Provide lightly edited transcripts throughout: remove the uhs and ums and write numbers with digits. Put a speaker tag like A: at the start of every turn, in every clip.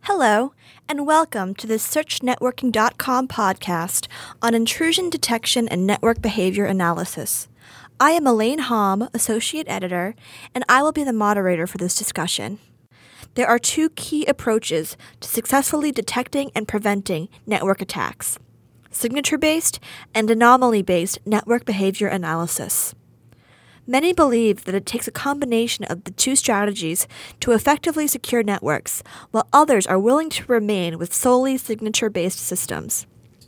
A: Hello, and welcome to the SearchNetworking.com podcast on intrusion detection and network behavior analysis. I am Elaine Hom, Associate Editor, and I will be the moderator for this discussion. There are two key approaches to successfully detecting and preventing network attacks: signature-based and anomaly-based network behavior analysis. Many believe that it takes a combination of the two strategies to effectively secure networks, while others are willing to remain with solely signature-based systems.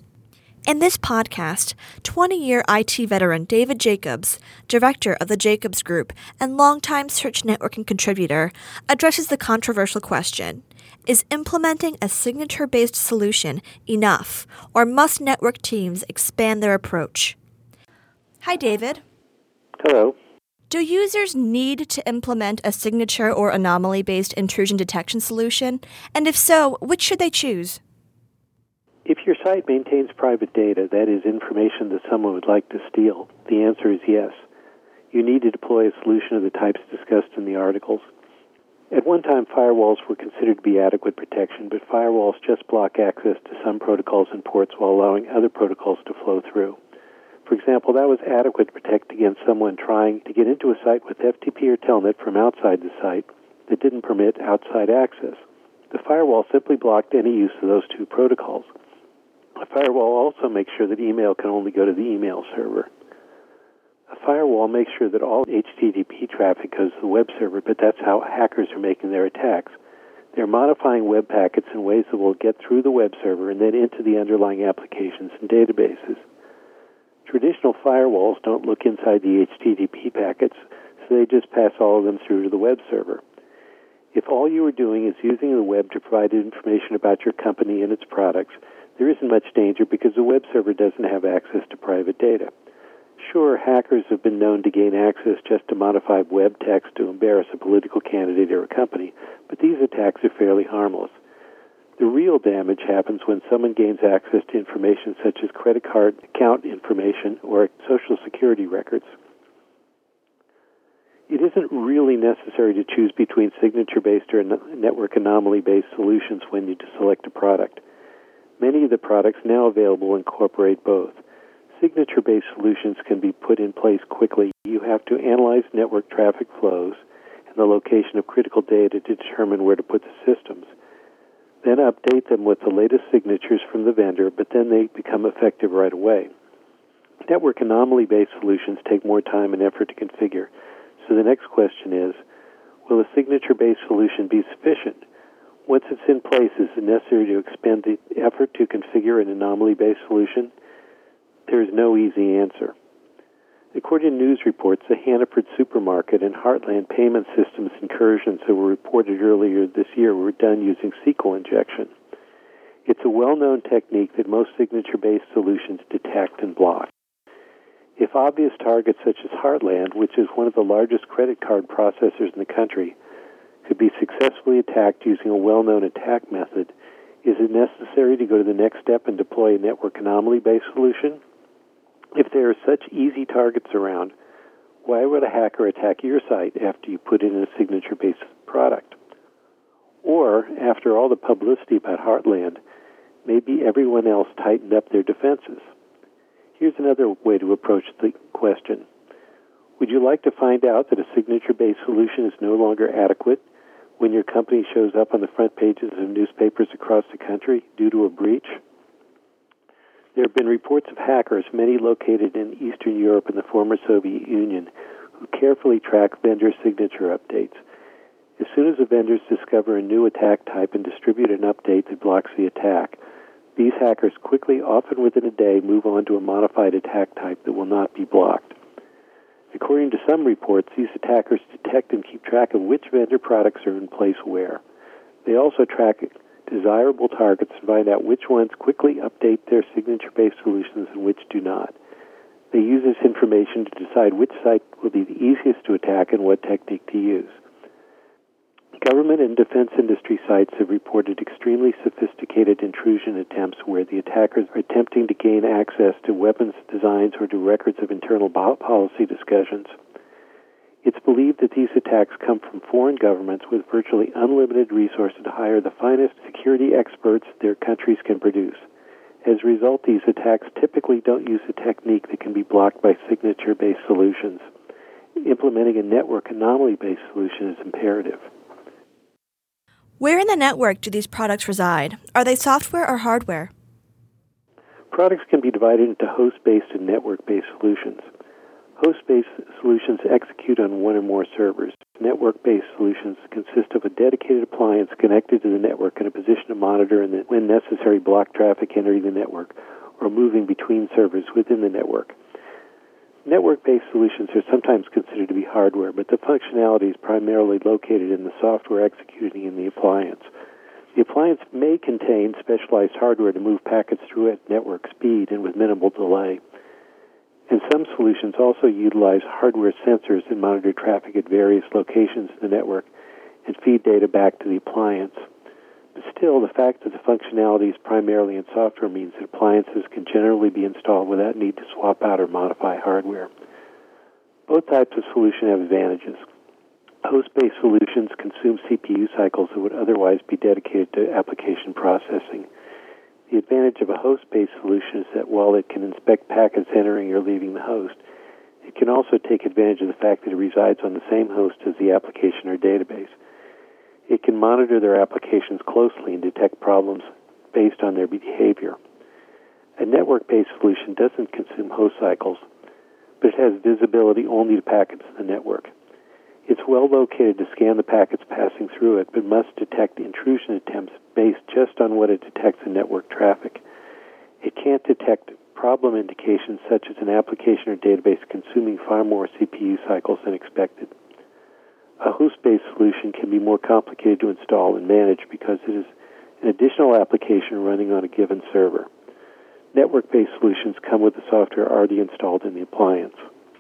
A: In this podcast, 20-year IT veteran David Jacobs, director of the Jacobs Group and longtime Search Networking contributor, addresses the controversial question: is implementing a signature-based solution enough, or must network teams expand their approach? Hi, David.
B: Hello.
A: Do users need to implement a signature or anomaly-based intrusion detection solution? And if so, which should they choose?
B: If your site maintains private data, that is information that someone would like to steal, the answer is yes. You need to deploy a solution of the types discussed in the articles. At one time, firewalls were considered to be adequate protection, but firewalls just block access to some protocols and ports while allowing other protocols to flow through. For example, that was adequate to protect against someone trying to get into a site with FTP or Telnet from outside the site that didn't permit outside access. The firewall simply blocked any use of those two protocols. A firewall also makes sure that email can only go to the email server. A firewall makes sure that all HTTP traffic goes to the web server, but that's how hackers are making their attacks. They're modifying web packets in ways that will get through the web server and then into the underlying applications and databases. Traditional firewalls don't look inside the HTTP packets, so they just pass all of them through to the web server. If all you are doing is using the web to provide information about your company and its products, there isn't much danger because the web server doesn't have access to private data. Sure, hackers have been known to gain access just to modify web text to embarrass a political candidate or a company, but these attacks are fairly harmless. The real damage happens when someone gains access to information such as credit card account information or Social Security records. It isn't really necessary to choose between signature-based or network anomaly-based solutions when you select a product. Many of the products now available incorporate both. Signature-based solutions can be put in place quickly. You have to analyze network traffic flows and the location of critical data to determine where to put the systems. Then update them with the latest signatures from the vendor, but then they become effective right away. Network anomaly-based solutions take more time and effort to configure. So the next question is, will a signature-based solution be sufficient? Once it's in place, is it necessary to expend the effort to configure an anomaly-based solution? There is no easy answer. According to news reports, the Hannaford Supermarket and Heartland Payment Systems incursions that were reported earlier this year were done using SQL injection. It's a well-known technique that most signature-based solutions detect and block. If obvious targets such as Heartland, which is one of the largest credit card processors in the country, could be successfully attacked using a well-known attack method, is it necessary to go to the next step and deploy a network anomaly-based solution? If there are such easy targets around, why would a hacker attack your site after you put in a signature-based product? Or, after all the publicity about Heartland, maybe everyone else tightened up their defenses. Here's another way to approach the question. Would you like to find out that a signature-based solution is no longer adequate when your company shows up on the front pages of newspapers across the country due to a breach? There have been reports of hackers, many located in Eastern Europe and the former Soviet Union, who carefully track vendor signature updates. As soon as the vendors discover a new attack type and distribute an update that blocks the attack, these hackers quickly, often within a day, move on to a modified attack type that will not be blocked. According to some reports, these attackers detect and keep track of which vendor products are in place where. They also track desirable targets and find out which ones quickly update their signature-based solutions and which do not. They use this information to decide which site will be the easiest to attack and what technique to use. Government and defense industry sites have reported extremely sophisticated intrusion attempts where the attackers are attempting to gain access to weapons designs or to records of internal policy discussions. It's believed that these attacks come from foreign governments with virtually unlimited resources to hire the finest security security experts their countries can produce. As a result, these attacks typically don't use a technique that can be blocked by signature-based solutions. Implementing a network anomaly-based solution is imperative.
A: Where in the network do these products reside? Are they software or hardware?
B: Products can be divided into host-based and network-based solutions. Host-based solutions execute on one or more servers. Network-based solutions consist of a dedicated appliance connected to the network in a position to monitor and, when necessary, block traffic entering the network or moving between servers within the network. Network-based solutions are sometimes considered to be hardware, but the functionality is primarily located in the software executing in the appliance. The appliance may contain specialized hardware to move packets through at network speed and with minimal delay. And some solutions also utilize hardware sensors that monitor traffic at various locations in the network and feed data back to the appliance. But still, the fact that the functionality is primarily in software means that appliances can generally be installed without need to swap out or modify hardware. Both types of solution have advantages. Host-based solutions consume CPU cycles that would otherwise be dedicated to application processing. The advantage of a host-based solution is that while it can inspect packets entering or leaving the host, it can also take advantage of the fact that it resides on the same host as the application or database. It can monitor their applications closely and detect problems based on their behavior. A network-based solution doesn't consume host cycles, but it has visibility only to packets in the network. It's well located to scan the packets passing through it, but must detect intrusion attempts based just on what it detects in network traffic. It can't detect problem indications such as an application or database consuming far more CPU cycles than expected. A host-based solution can be more complicated to install and manage because it is an additional application running on a given server. Network-based solutions come with the software already installed in the appliance.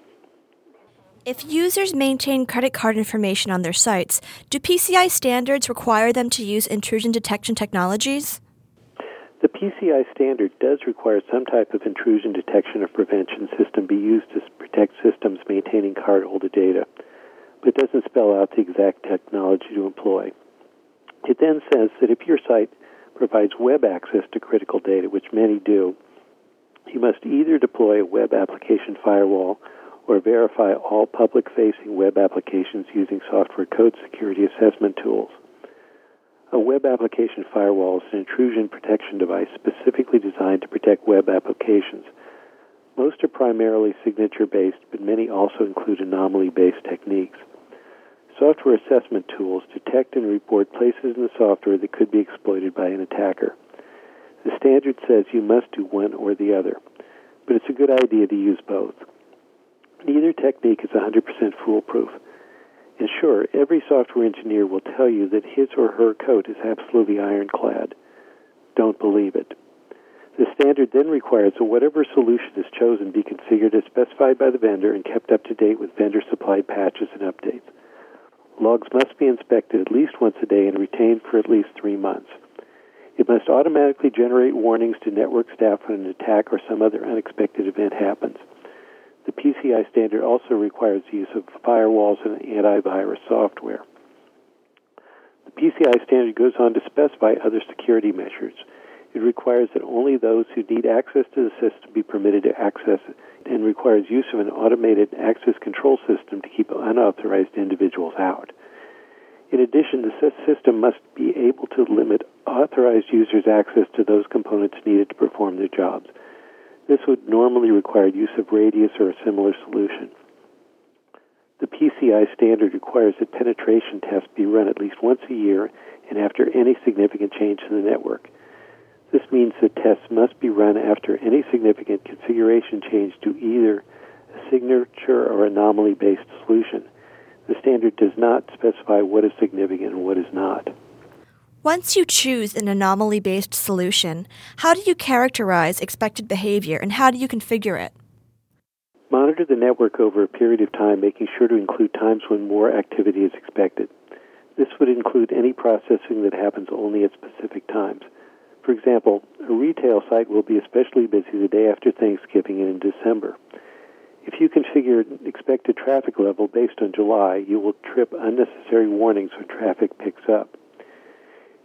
A: If users maintain credit card information on their sites, do PCI standards require them to use intrusion detection technologies?
B: The PCI standard does require some type of intrusion detection or prevention system be used to protect systems maintaining cardholder data, but it doesn't spell out the exact technology to employ. It then says that if your site provides web access to critical data, which many do, you must either deploy a web application firewall or verify all public-facing web applications using software code security assessment tools. A web application firewall is an intrusion protection device specifically designed to protect web applications. Most are primarily signature-based, but many also include anomaly-based techniques. Software assessment tools detect and report places in the software that could be exploited by an attacker. The standard says you must do one or the other, but it's a good idea to use both. Neither technique is 100% foolproof. And sure, every software engineer will tell you that his or her code is absolutely ironclad. Don't believe it. The standard then requires that whatever solution is chosen be configured as specified by the vendor and kept up to date with vendor-supplied patches and updates. Logs must be inspected at least once a day and retained for at least 3 months. It must automatically generate warnings to network staff when an attack or some other unexpected event happens. The PCI standard also requires the use of firewalls and antivirus software. The PCI standard goes on to specify other security measures. It requires that only those who need access to the system be permitted to access it, and requires use of an automated access control system to keep unauthorized individuals out. In addition, the system must be able to limit authorized users' access to those components needed to perform their jobs. This would normally require use of Radius or a similar solution. The PCI standard requires that penetration tests be run at least once a year and after any significant change in the network. This means that tests must be run after any significant configuration change to either a signature or anomaly-based solution. The standard does not specify what is significant and what is not.
A: Once you choose an anomaly-based solution, how do you characterize expected behavior and how do you configure it?
B: Monitor the network over a period of time, making sure to include times when more activity is expected. This would include any processing that happens only at specific times. For example, a retail site will be especially busy the day after Thanksgiving and in December. If you configure an expected traffic level based on July, you will trip unnecessary warnings when traffic picks up.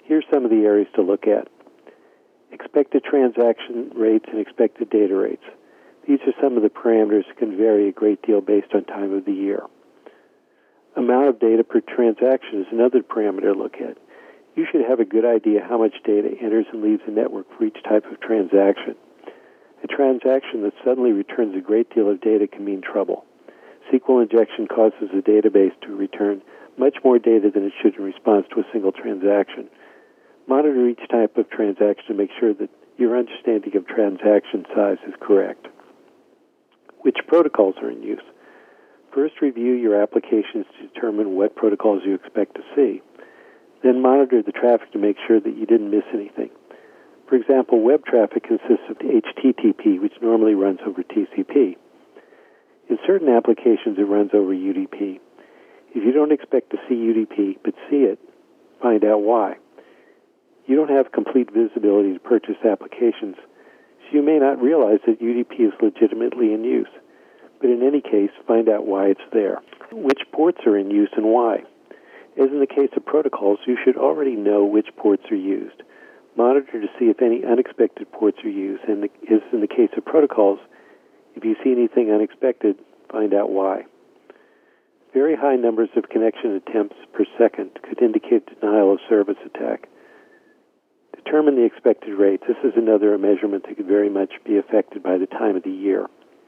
B: Here's some of the areas to look at. Expected transaction rates and expected data rates. These are some of the parameters that can vary a great deal based on time of the year. Amount of data per transaction is another parameter to look at. You should have a good idea how much data enters and leaves the network for each type of transaction. A transaction that suddenly returns a great deal of data can mean trouble. SQL injection causes the database to return much more data than it should in response to a single transaction. Monitor each type of transaction to make sure that your understanding of transaction size is correct. Which protocols are in use? First, review your applications to determine what protocols you expect to see. Then monitor the traffic to make sure that you didn't miss anything. For example, web traffic consists of HTTP, which normally runs over TCP. In certain applications, it runs over UDP. If you don't expect to see UDP, but see it, find out why. You don't have complete visibility to purchase applications, so you may not realize that UDP is legitimately in use. But in any case, find out why it's there. Which ports are in use and why? As in the case of protocols, you should already know which ports are used. Monitor to see if any unexpected ports are used, and as in the case of protocols, if you see anything unexpected, find out why. Very high numbers of connection attempts per second could indicate denial of service attack. Determine the expected rate. This is another measurement that could very much be affected by the time of the year.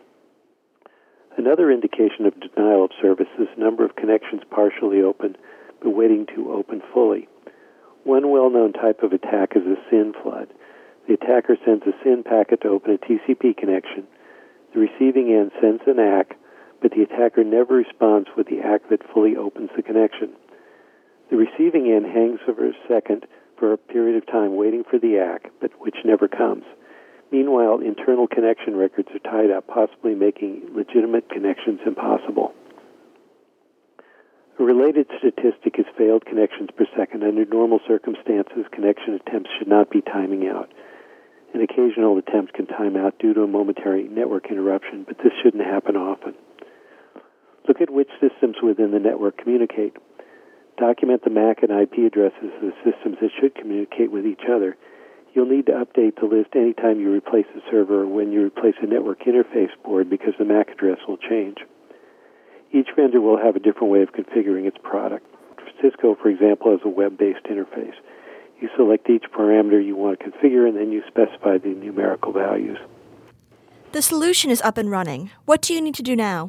B: Another indication of denial of service is the number of connections partially open but waiting to open fully. One well-known type of attack is a SYN flood. The attacker sends a SYN packet to open a TCP connection. The receiving end sends an ACK, but the attacker never responds with the ACK that fully opens the connection. The receiving end hangs over a second for a period of time waiting for the ACK, but which never comes. Meanwhile, internal connection records are tied up, possibly making legitimate connections impossible. A related statistic is failed connections per second. Under normal circumstances, connection attempts should not be timing out. An occasional attempt can time out due to a momentary network interruption, but this shouldn't happen often. Look at which systems within the network communicate. Document the MAC and IP addresses of the systems that should communicate with each other. You'll need to update the list anytime you replace a server or when you replace a network interface board because the MAC address will change. Each vendor will have a different way of configuring its product. Cisco, for example, has a web-based interface. You select each parameter you want to configure, and then you specify the numerical values.
A: The solution is up and running. What do you need to do now?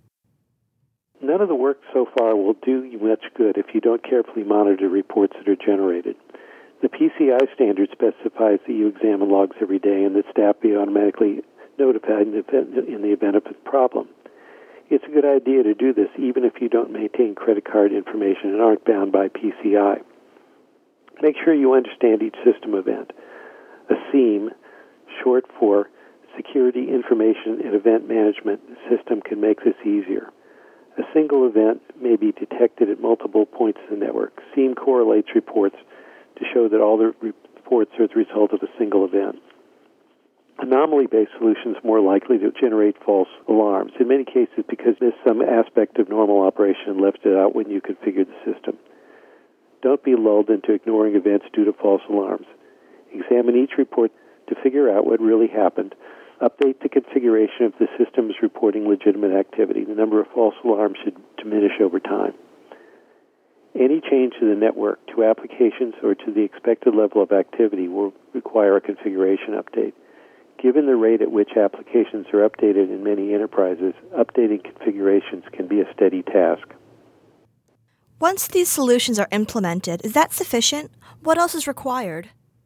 B: None of the work so far will do you much good if you don't carefully monitor reports that are generated. The PCI standard specifies that you examine logs every day and that staff be automatically notified in the event of a problem. It's a good idea to do this even if you don't maintain credit card information and aren't bound by PCI. Make sure you understand each system event. A SIEM, short for Security Information and Event Management System, can make this easier. A single event may be detected at multiple points in the network. SIEM correlates reports to show that all the reports are the result of a single event. Anomaly-based solutions are more likely to generate false alarms, in many cases because there's some aspect of normal operation left out when you configure the system. Don't be lulled into ignoring events due to false alarms. Examine each report to figure out what really happened. Update the configuration of the systems reporting legitimate activity. The number of false alarms should diminish over time. Any change to the network, to applications, or to the expected level of activity will require a configuration update. Given the rate at which applications are updated in many enterprises, updating configurations can be a steady task.
A: Once these solutions are implemented, is that sufficient? What else is required?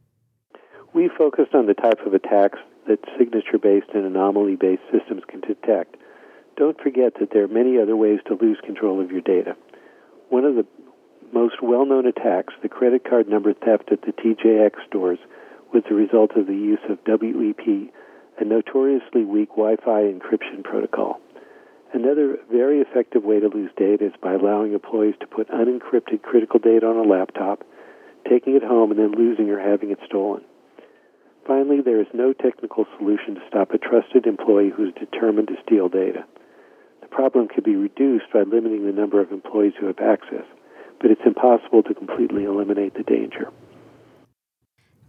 B: We focused on the type of attacks that signature-based and anomaly-based systems can detect. Don't forget that there are many other ways to lose control of your data. One of the most well-known attacks, the credit number theft at the TJX stores, was the result of the use of WEP, a notoriously weak Wi-Fi encryption protocol. Another very effective way to lose data is by allowing employees to put unencrypted critical data on a laptop, taking it home, and then losing or having it stolen. Finally, there is no technical solution to stop a trusted employee who is determined to steal data. The problem can be reduced by limiting the number of employees who have access, but it's impossible to completely eliminate the danger.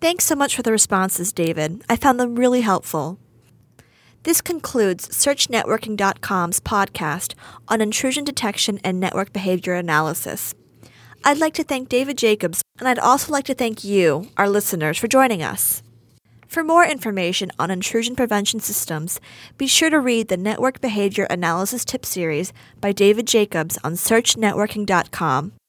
A: Thanks so much for the responses, David. I found them really helpful. This concludes SearchNetworking.com's podcast on intrusion detection and network behavior analysis. I'd like to thank David Jacobs, and I'd also like to thank you, our listeners, for joining us. For more information on intrusion prevention systems, be sure to read the Network Behavior Analysis Tip Series by David Jacobs on SearchNetworking.com.